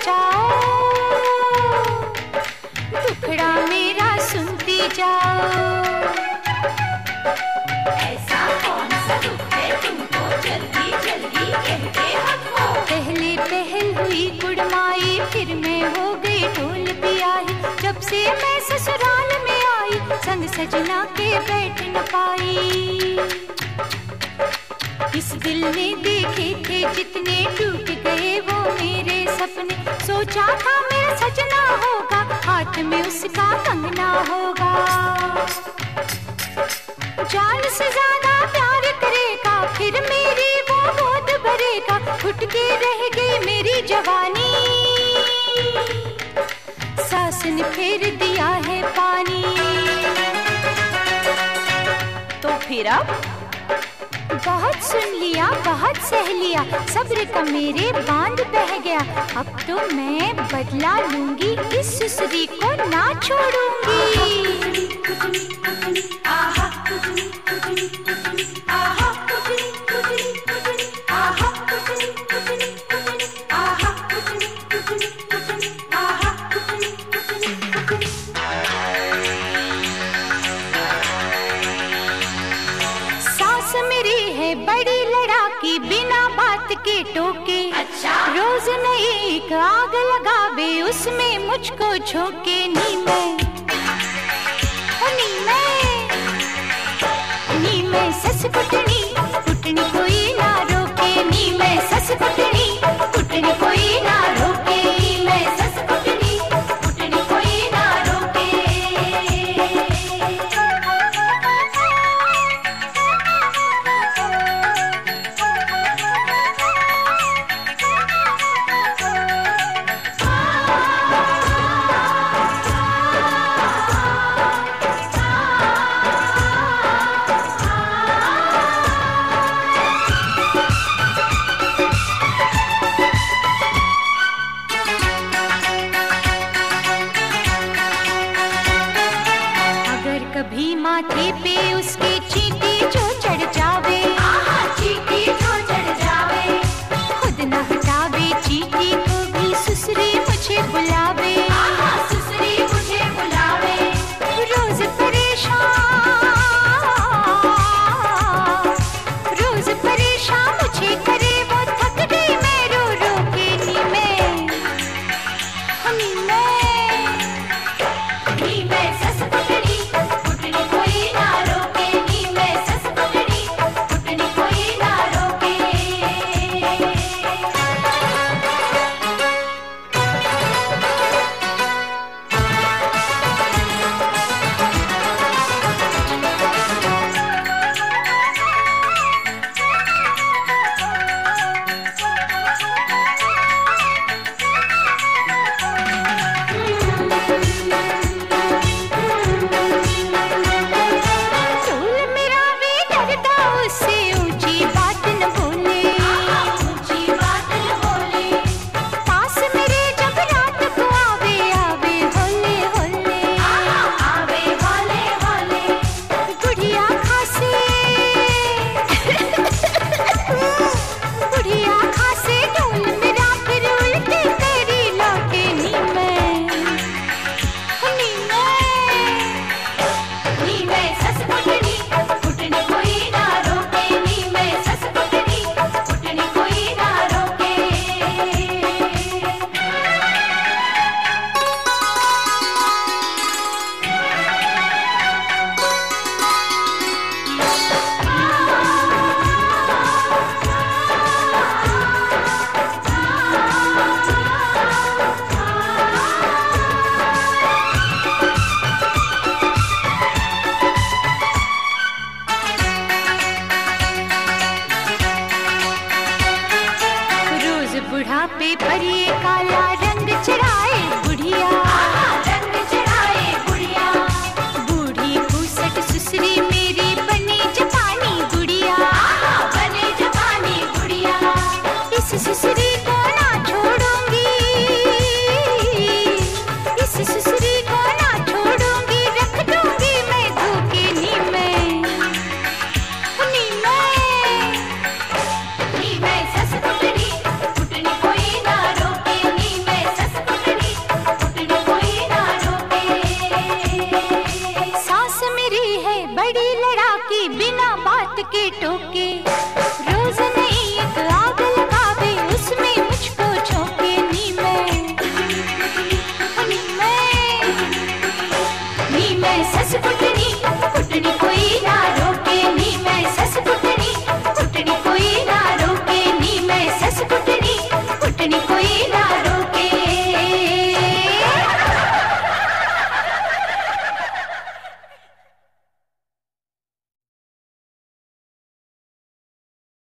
बचाओ, दुखड़ा मेरा सुनती जाओ। ऐसा कौन सा दुख है तुमको जल्दी जल्दी कहते हको। पहले पहल हुई कुड़माई, फिर मैं हो गई ढोल पियाई। जब से मैं ससुराल में आई, संग सजना के बैठ न पाई। इस दिल ने देखे थे जितने, टूट गए वो मेरे सपने। सोचा था मेरा सजना होगा, हाथ में उसका कंगना होगा। जान से ज्यादा प्यार करेगा, फिर मेरी वो गोद भरेगा। घुट के रह गई मेरी जवानी, सास ने फेर दिया है पानी। तो फिर अब बहुत सुन लिया, बहुत सह लिया, सब्र का मेरे बांध बह गया। अब तो मैं बदला लूंगी, इस सुसरी को ना छोड़ूंगी। आहा आहा सास मेरी है बड़ी लड़ाकी, बिना बात के टोके। अच्छा। रोज नई एक आग लगावे, उसमें मुझको झोंके। नी मैं सस कुटनी, कुटनी कोई ना रोके। नी मैं सस कुटनी, कुटनी कोई ना रोके। नी मैं सस कुटनी, कुटनी कोई ना रोके। कभी माथे पे उसके चींटी जो चढ़ जावे। चींटी जो चढ़ जावे, खुद न हटावे चींटी को भी, सुसरी मुझे बुलावे। सुसरी मुझे बुलावे। रोज परेशान मुझे करे वो, थक गई मैं रो रो के। नी मैं सस कुटनी, कुटनी कोई ना रोके। नी मैं सस कुटनी, कुटनी कोई ना रोके। चूल मेरा भी डरता, उससे ऊंची बात न बोले। ऊंची बात न बोले। पास मेरे जब रात को आवे आवे होले होले। आवे होले होले। बुढ़िया खासे ढोल मेरा, फिर उल्टी तेरी लौटे। नी मैं सस कुटनी, कुटनी कोई ना रोके। नी मैं सस कुटनी, कुटनी कोई ना रोके। रोज बुढ़ापे पर ये काला रंग चढ़ाए बुढ़िया।